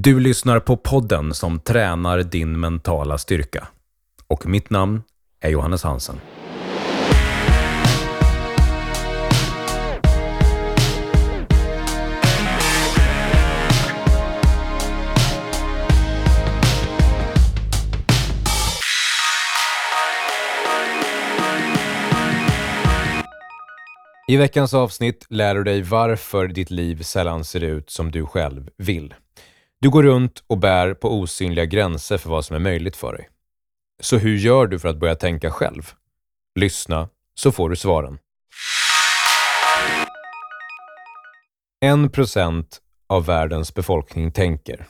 Du lyssnar på podden som tränar din mentala styrka. Och mitt namn är Johannes Hansen. I veckans avsnitt lär du dig varför ditt liv sällan ser ut som du själv vill. Du går runt och bär på osynliga gränser för vad som är möjligt för dig. Så hur gör du för att börja tänka själv? Lyssna, så får du svaren. 1% av världens befolkning tänker.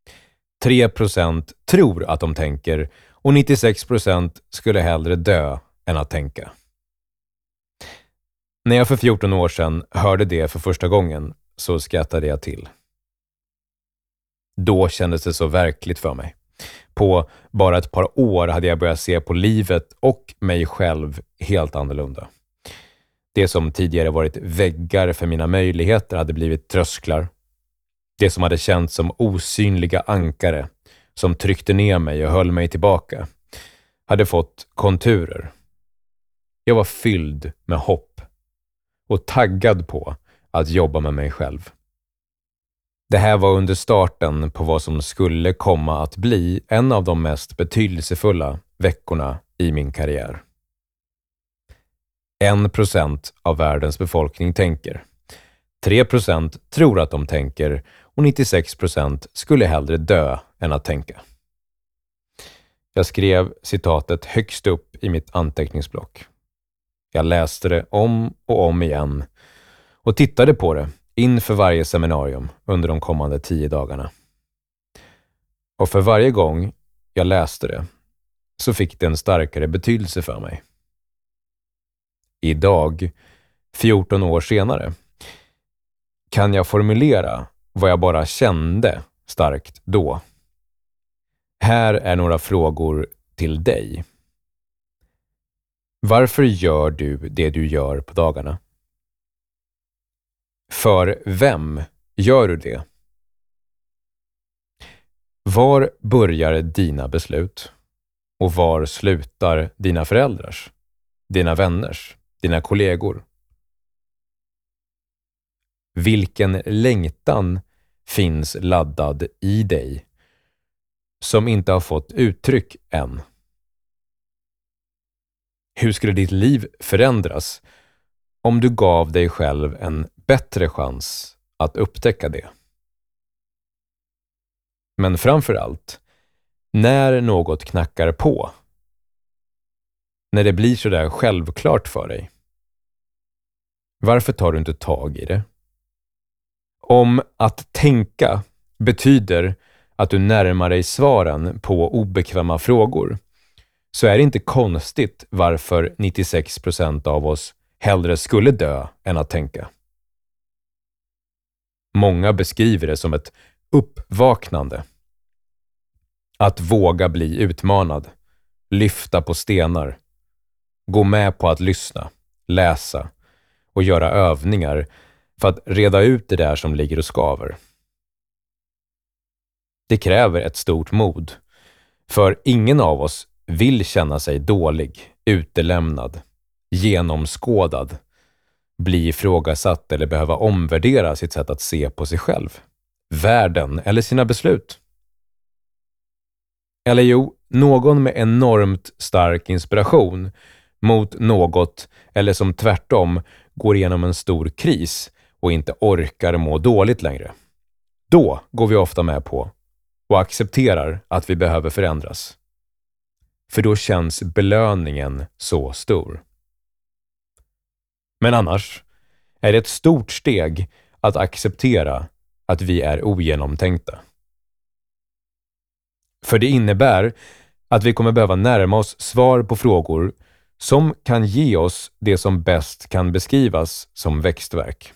3% tror att de tänker och 96% skulle hellre dö än att tänka. När jag för 14 år sedan hörde det för första gången så skrattade jag till. Då kändes det så verkligt för mig. På bara ett par år hade jag börjat se på livet och mig själv helt annorlunda. Det som tidigare varit väggar för mina möjligheter hade blivit trösklar. Det som hade känts som osynliga ankare som tryckte ner mig och höll mig tillbaka hade fått konturer. Jag var fylld med hopp och taggad på att jobba med mig själv. Det här var under starten på vad som skulle komma att bli en av de mest betydelsefulla veckorna i min karriär. 1% av världens befolkning tänker. 3% tror att de tänker och 96% skulle hellre dö än att tänka. Jag skrev citatet högst upp i mitt anteckningsblock. Jag läste det om och om igen och tittade på det inför varje seminarium under de kommande 10 dagarna. Och för varje gång jag läste det så fick det en starkare betydelse för mig. Idag, 14 år senare, kan jag formulera vad jag bara kände starkt då. Här är några frågor till dig. Varför gör du det du gör på dagarna? För vem gör du det? Var börjar dina beslut? Och var slutar dina föräldrars, dina vänners, dina kollegor? Vilken längtan finns laddad i dig som inte har fått uttryck än? Hur skulle ditt liv förändras om du gav dig själv en bättre chans att upptäcka det? Men framför allt, när något knackar på, när det blir så där självklart för dig, varför tar du inte tag i det? Om att tänka betyder att du närmar dig svaren på obekväma frågor, så är det inte konstigt varför 96% av oss hellre skulle dö än att tänka. Många beskriver det som ett uppvaknande. Att våga bli utmanad, lyfta på stenar, gå med på att lyssna, läsa och göra övningar för att reda ut det där som ligger och skaver. Det kräver ett stort mod, för ingen av oss vill känna sig dålig, utelämnad, genomskådad, bli ifrågasatt eller behöva omvärdera sitt sätt att se på sig själv, världen eller sina beslut. Eller jo, någon med enormt stark inspiration mot något eller som tvärtom går igenom en stor kris och inte orkar må dåligt längre. Då går vi ofta med på och accepterar att vi behöver förändras. För då känns belöningen så stor. Men annars är det ett stort steg att acceptera att vi är ogenomtänkta. För det innebär att vi kommer behöva närma oss svar på frågor som kan ge oss det som bäst kan beskrivas som växtverk.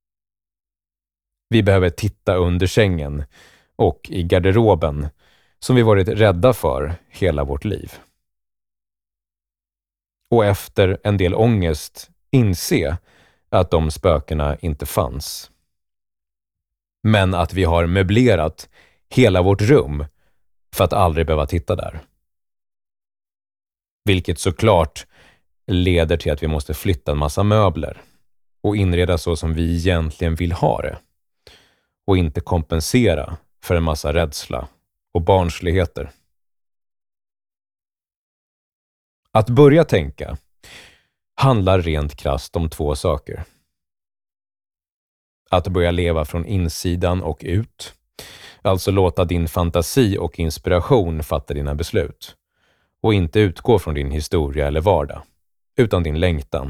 Vi behöver titta under sängen och i garderoben som vi varit rädda för hela vårt liv. Och efter en del ångest inse att de spökena inte fanns. Men att vi har möblerat hela vårt rum för att aldrig behöva titta där. Vilket såklart leder till att vi måste flytta en massa möbler och inreda så som vi egentligen vill ha det. Och inte kompensera för en massa rädsla och barnsligheter. Att börja tänka handlar rent krasst om 2 saker. Att börja leva från insidan och ut. Alltså låta din fantasi och inspiration fatta dina beslut. Och inte utgå från din historia eller vardag, utan din längtan.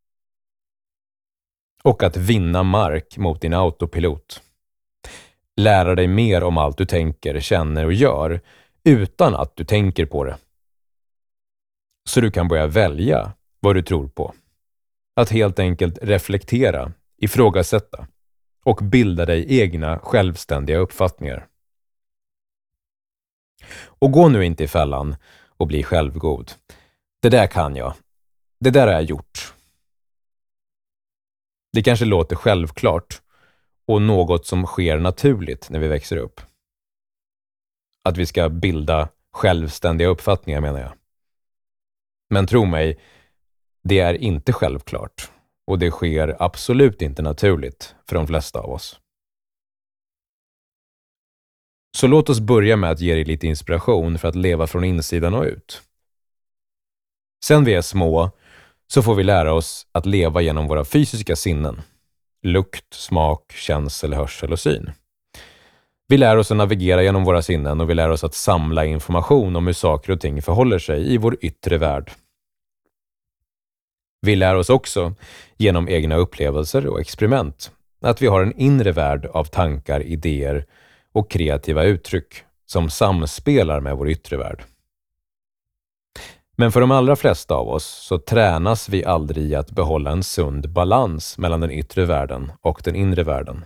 Och att vinna mark mot din autopilot. Lära dig mer om allt du tänker, känner och gör utan att du tänker på det. Så du kan börja välja vad du tror på. Att helt enkelt reflektera, ifrågasätta och bilda dig egna självständiga uppfattningar. Och gå nu inte i fällan och bli självgod. Det där kan jag. Det där har jag gjort. Det kanske låter självklart och något som sker naturligt när vi växer upp. Att vi ska bilda självständiga uppfattningar menar jag. Men tro mig, det är inte självklart och det sker absolut inte naturligt för de flesta av oss. Så låt oss börja med att ge dig lite inspiration för att leva från insidan och ut. Sen vi är små så får vi lära oss att leva genom våra fysiska sinnen. Lukt, smak, känsel, hörsel och syn. Vi lär oss att navigera genom våra sinnen och vi lär oss att samla information om hur saker och ting förhåller sig i vår yttre värld. Vi lär oss också genom egna upplevelser och experiment att vi har en inre värld av tankar, idéer och kreativa uttryck som samspelar med vår yttre värld. Men för de allra flesta av oss så tränas vi aldrig i att behålla en sund balans mellan den yttre världen och den inre världen.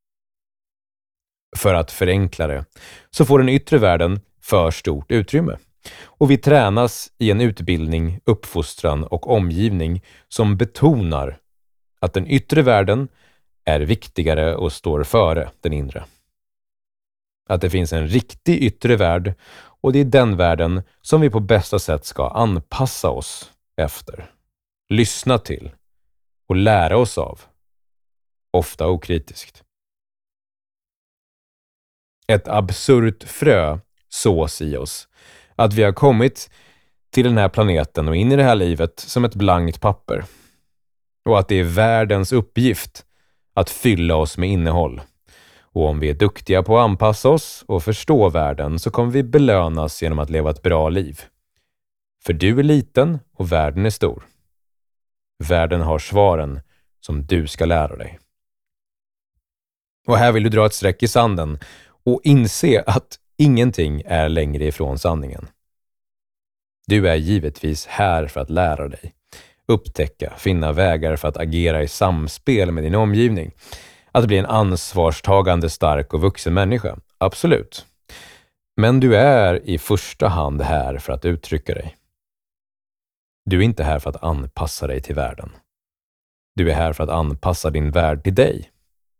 För att förenkla det så får den yttre världen för stort utrymme. Och vi tränas i en utbildning, uppfostran och omgivning som betonar att den yttre världen är viktigare och står före den inre. Att det finns en riktig yttre värld och det är den världen som vi på bästa sätt ska anpassa oss efter, lyssna till och lära oss av, ofta okritiskt. Ett absurt frö sås i oss, att vi har kommit till den här planeten och in i det här livet som ett blankt papper. Och att det är världens uppgift att fylla oss med innehåll. Och om vi är duktiga på att anpassa oss och förstå världen så kommer vi belönas genom att leva ett bra liv. För du är liten och världen är stor. Världen har svaren som du ska lära dig. Och här vill du dra ett streck i sanden och inse att ingenting är längre ifrån sanningen. Du är givetvis här för att lära dig, upptäcka, finna vägar för att agera i samspel med din omgivning. Att bli en ansvarstagande, stark och vuxen människa, absolut. Men du är i första hand här för att uttrycka dig. Du är inte här för att anpassa dig till världen. Du är här för att anpassa din värld till dig.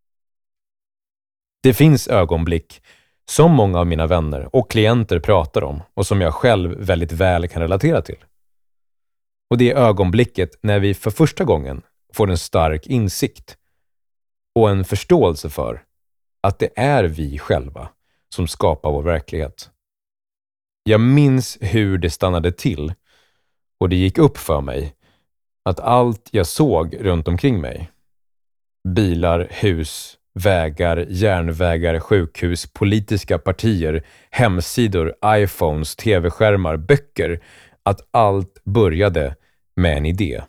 Det finns ögonblick som många av mina vänner och klienter pratar om och som jag själv väldigt väl kan relatera till. Och det är ögonblicket när vi för första gången får en stark insikt och en förståelse för att det är vi själva som skapar vår verklighet. Jag minns hur det stannade till och det gick upp för mig att allt jag såg runt omkring mig, bilar, hus, vägar, järnvägar, sjukhus, politiska partier, hemsidor, iPhones, tv-skärmar, böcker, att allt började med en idé.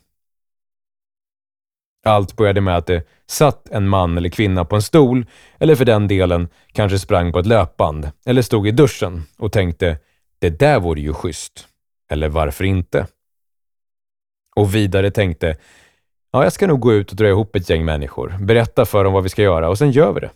Allt började med att det satt en man eller kvinna på en stol, eller för den delen kanske sprang på ett löpband, eller stod i duschen och tänkte, det där vore ju schysst, eller varför inte? Och vidare tänkte, ja, jag ska nog gå ut och dra ihop ett gäng människor, berätta för dem vad vi ska göra och sen gör vi det.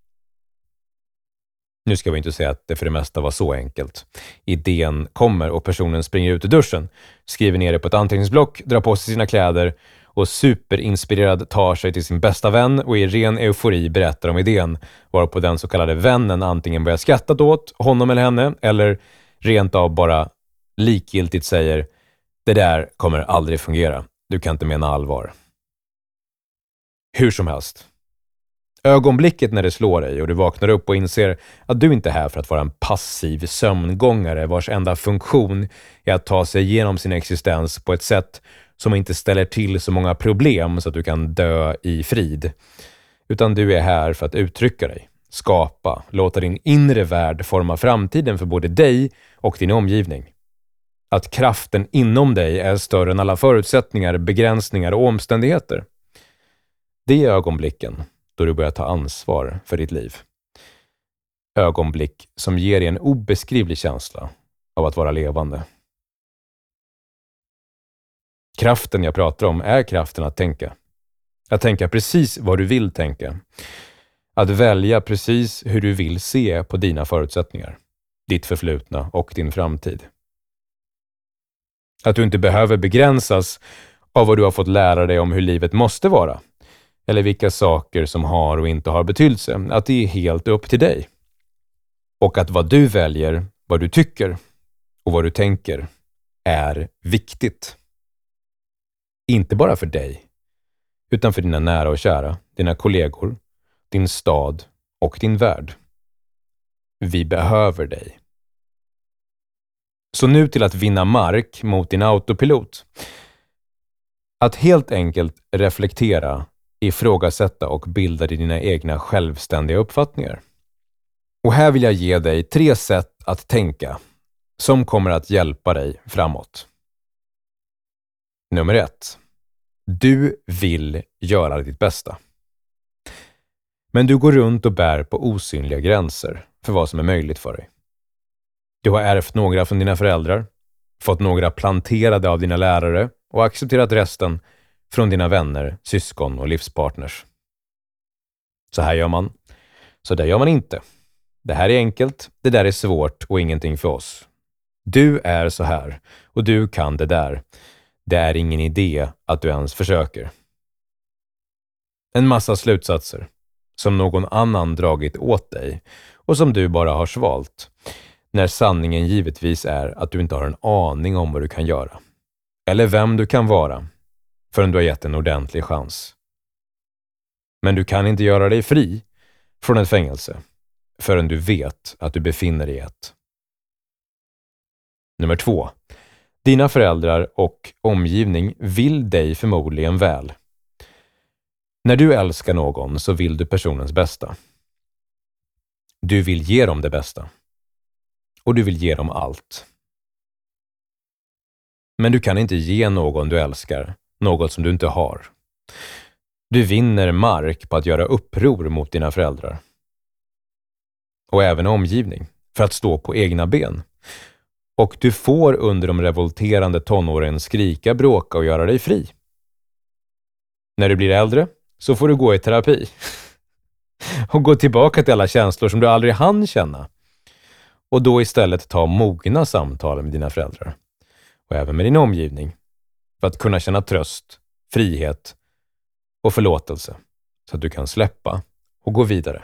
Nu ska vi inte säga att det för det mesta var så enkelt. Idén kommer och personen springer ut ur duschen, skriver ner det på ett anteckningsblock, drar på sig sina kläder och superinspirerad tar sig till sin bästa vän och i ren eufori berättar om idén, varpå den så kallade vännen antingen börjar skratta åt honom eller henne eller rent av bara likgiltigt säger: det där kommer aldrig fungera. Du kan inte mena allvar. Hur som helst. Ögonblicket när det slår dig och du vaknar upp och inser att du inte är här för att vara en passiv sömngångare vars enda funktion är att ta sig igenom sin existens på ett sätt som inte ställer till så många problem så att du kan dö i frid. Utan du är här för att uttrycka dig, skapa, låta din inre värld forma framtiden för både dig och din omgivning. Att kraften inom dig är större än alla förutsättningar, begränsningar och omständigheter. Det är ögonblicken då du börjar ta ansvar för ditt liv. Ögonblick som ger dig en obeskrivlig känsla av att vara levande. Kraften jag pratar om är kraften att tänka. Att tänka precis vad du vill tänka. Att välja precis hur du vill se på dina förutsättningar, ditt förflutna och din framtid. Att du inte behöver begränsas av vad du har fått lära dig om hur livet måste vara. Eller vilka saker som har och inte har betydelse. Att det är helt upp till dig. Och att vad du väljer, vad du tycker och vad du tänker är viktigt. Inte bara för dig, utan för dina nära och kära, dina kollegor, din stad och din värld. Vi behöver dig. Så nu till att vinna mark mot din autopilot. Att helt enkelt reflektera, ifrågasätta och bilda dina egna självständiga uppfattningar. Och här vill jag ge dig 3 sätt att tänka som kommer att hjälpa dig framåt. Nummer 1. Du vill göra ditt bästa. Men du går runt och bär på osynliga gränser för vad som är möjligt för dig. Du har ärvt några från dina föräldrar, fått några planterade av dina lärare och accepterat resten från dina vänner, syskon och livspartners. Så här gör man. Så där gör man inte. Det här är enkelt, det där är svårt och ingenting för oss. Du är så här och du kan det där. Det är ingen idé att du ens försöker. En massa slutsatser som någon annan dragit åt dig och som du bara har svalt. När sanningen givetvis är att du inte har en aning om vad du kan göra. Eller vem du kan vara förrän du har gett en ordentlig chans. Men du kan inte göra dig fri från ett fängelse förrän du vet att du befinner dig i ett. Nummer 2. Dina föräldrar och omgivning vill dig förmodligen väl. När du älskar någon så vill du personens bästa. Du vill ge dem det bästa. Och du vill ge dem allt. Men du kan inte ge någon du älskar något som du inte har. Du vinner mark på att göra uppror mot dina föräldrar. Och även omgivning, för att stå på egna ben. Och du får under de revolterande tonåren skrika, bråka och göra dig fri. När du blir äldre så får du gå i terapi. Och gå tillbaka till alla känslor som du aldrig hann känna. Och då istället ta mogna samtal med dina föräldrar. Och även med din omgivning. För att kunna känna tröst, frihet och förlåtelse. Så att du kan släppa och gå vidare.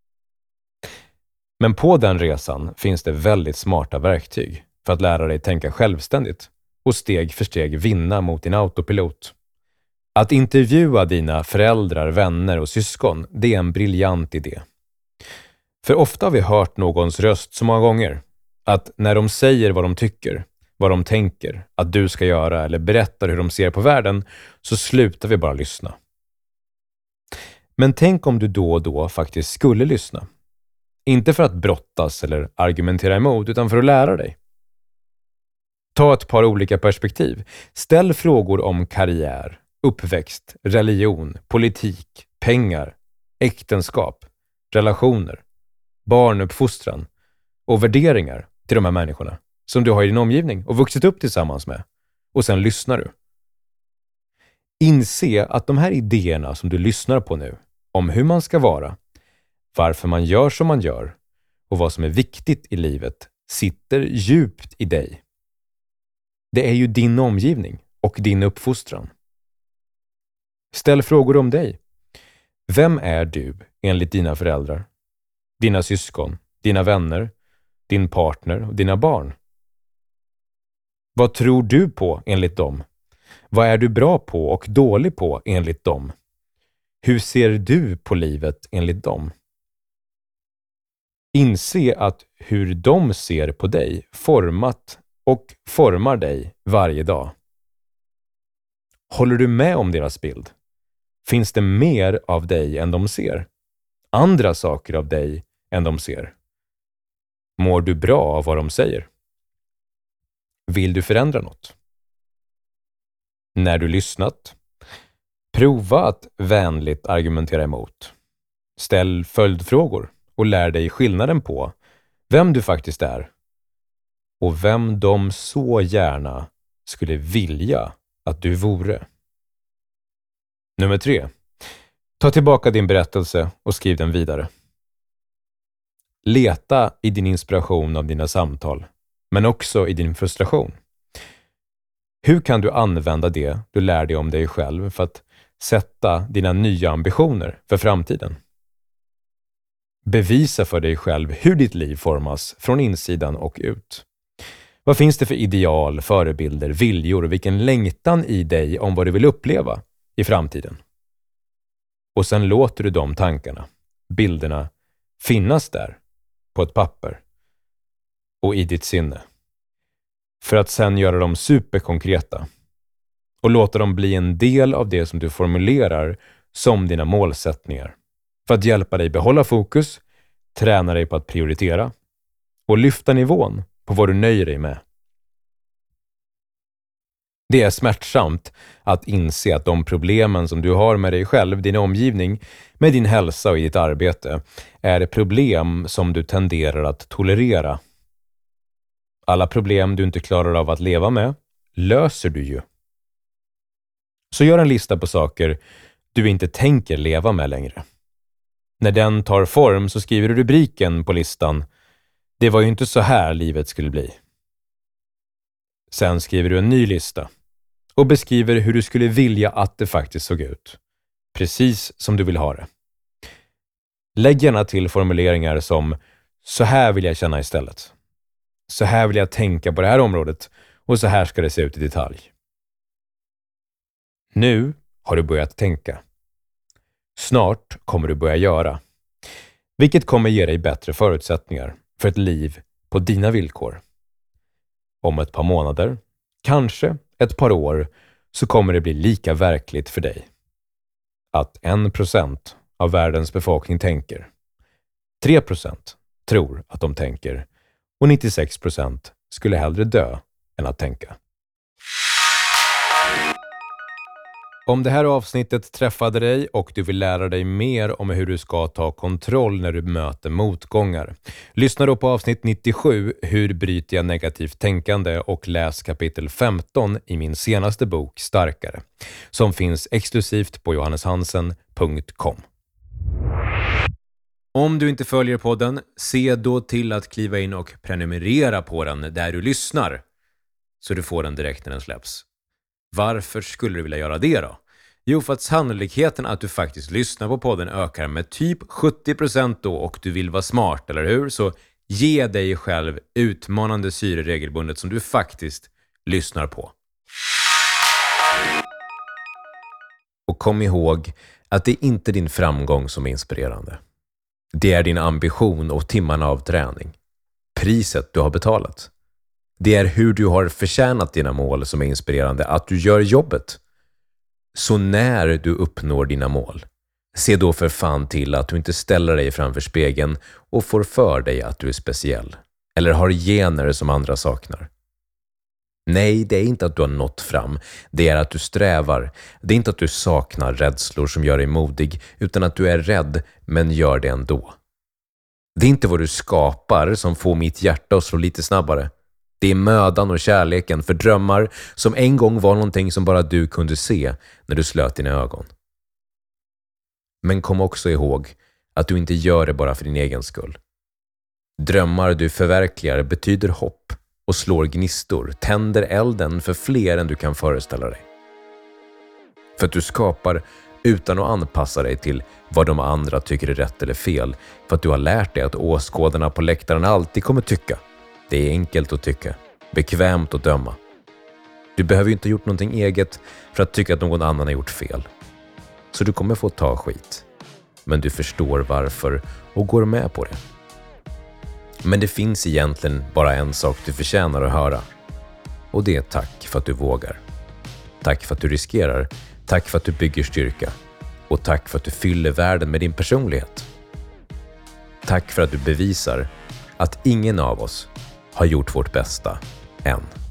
Men på den resan finns det väldigt smarta verktyg för att lära dig tänka självständigt och steg för steg vinna mot din autopilot. Att intervjua dina föräldrar, vänner och syskon, det är en briljant idé. För ofta har vi hört någons röst så många gånger att när de säger vad de tycker, vad de tänker att du ska göra eller berättar hur de ser på världen så slutar vi bara lyssna. Men tänk om du då och då faktiskt skulle lyssna. Inte för att brottas eller argumentera emot utan för att lära dig. Ta ett par olika perspektiv. Ställ frågor om karriär, uppväxt, religion, politik, pengar, äktenskap, relationer, barnuppfostran och värderingar till de här människorna som du har i din omgivning och vuxit upp tillsammans med. Och sen lyssnar du. Inse att de här idéerna som du lyssnar på nu om hur man ska vara, varför man gör som man gör och vad som är viktigt i livet sitter djupt i dig. Det är ju din omgivning och din uppfostran. Ställ frågor om dig. Vem är du enligt dina föräldrar, dina syskon, dina vänner, din partner och dina barn? Vad tror du på enligt dem? Vad är du bra på och dålig på enligt dem? Hur ser du på livet enligt dem? Inse att hur de ser på dig format och formar dig varje dag. Håller du med om deras bild? Finns det mer av dig än de ser? Andra saker av dig än de ser? Mår du bra av vad de säger? Vill du förändra något? När du lyssnat, prova att vänligt argumentera emot. Ställ följdfrågor och lär dig skillnaden på vem du faktiskt är och vem de så gärna skulle vilja att du vore. Nummer 3. Ta tillbaka din berättelse och skriv den vidare. Leta i din inspiration av dina samtal, men också i din frustration. Hur kan du använda det du lär dig om dig själv för att sätta dina nya ambitioner för framtiden? Bevisa för dig själv hur ditt liv formas från insidan och ut. Vad finns det för ideal, förebilder, viljor och vilken längtan i dig om vad du vill uppleva i framtiden? Och sen låter du de tankarna, bilderna, finnas där på ett papper och i ditt sinne. För att sen göra dem superkonkreta och låta dem bli en del av det som du formulerar som dina målsättningar. För att hjälpa dig behålla fokus, träna dig på att prioritera och lyfta nivån på vad du nöjer dig med. Det är smärtsamt att inse att de problemen som du har med dig själv, din omgivning, med din hälsa och i ditt arbete är problem som du tenderar att tolerera. Alla problem du inte klarar av att leva med löser du ju. Så gör en lista på saker du inte tänker leva med längre. När den tar form så skriver du rubriken på listan: Det var ju inte så här livet skulle bli. Sen skriver du en ny lista och beskriver hur du skulle vilja att det faktiskt såg ut. Precis som du vill ha det. Lägg gärna till formuleringar som: Så här vill jag känna istället. Så här vill jag tänka på det här området och så här ska det se ut i detalj. Nu har du börjat tänka. Snart kommer du börja göra. Vilket kommer ge dig bättre förutsättningar för ett liv på dina villkor. Om ett par månader, kanske ett par år, så kommer det bli lika verkligt för dig. Att 1% av världens befolkning tänker. 3% tror att de tänker. Och 96% skulle hellre dö än att tänka. Om det här avsnittet träffade dig och du vill lära dig mer om hur du ska ta kontroll när du möter motgångar, lyssna då på avsnitt 97, Hur bryter jag negativt tänkande, och läs kapitel 15 i min senaste bok Starkare, som finns exklusivt på johanneshansen.com. Om du inte följer podden, se då till att kliva in och prenumerera på den där du lyssnar, så du får den direkt när den släpps. Varför skulle du vilja göra det då? Jo, för att sannolikheten att du faktiskt lyssnar på podden ökar med typ 70% då, och du vill vara smart, eller hur? Så ge dig själv utmanande syre regelbundet som du faktiskt lyssnar på. Och kom ihåg att det är inte din framgång som är inspirerande. Det är din ambition och timmarna av träning. Priset du har betalat. Det är hur du har förtjänat dina mål som är inspirerande, att du gör jobbet. Så när du uppnår dina mål, se då för fan till att du inte ställer dig framför spegeln och får för dig att du är speciell. Eller har gener som andra saknar. Nej, det är inte att du har nått fram. Det är att du strävar. Det är inte att du saknar rädslor som gör dig modig, utan att du är rädd men gör det ändå. Det är inte vad du skapar som får mitt hjärta att slå lite snabbare. Det är mödan och kärleken för drömmar som en gång var någonting som bara du kunde se när du slöt dina ögon. Men kom också ihåg att du inte gör det bara för din egen skull. Drömmar du förverkligar betyder hopp och slår gnistor, tänder elden för fler än du kan föreställa dig. För att du skapar utan att anpassa dig till vad de andra tycker är rätt eller fel. För att du har lärt dig att åskådarna på läktaren alltid kommer tycka. Det är enkelt att tycka. Bekvämt att döma. Du behöver ju inte ha gjort någonting eget för att tycka att någon annan har gjort fel. Så du kommer få ta skit. Men du förstår varför och går med på det. Men det finns egentligen bara en sak du förtjänar att höra. Och det är tack för att du vågar. Tack för att du riskerar. Tack för att du bygger styrka. Och tack för att du fyller världen med din personlighet. Tack för att du bevisar att ingen av oss har gjort vårt bästa än.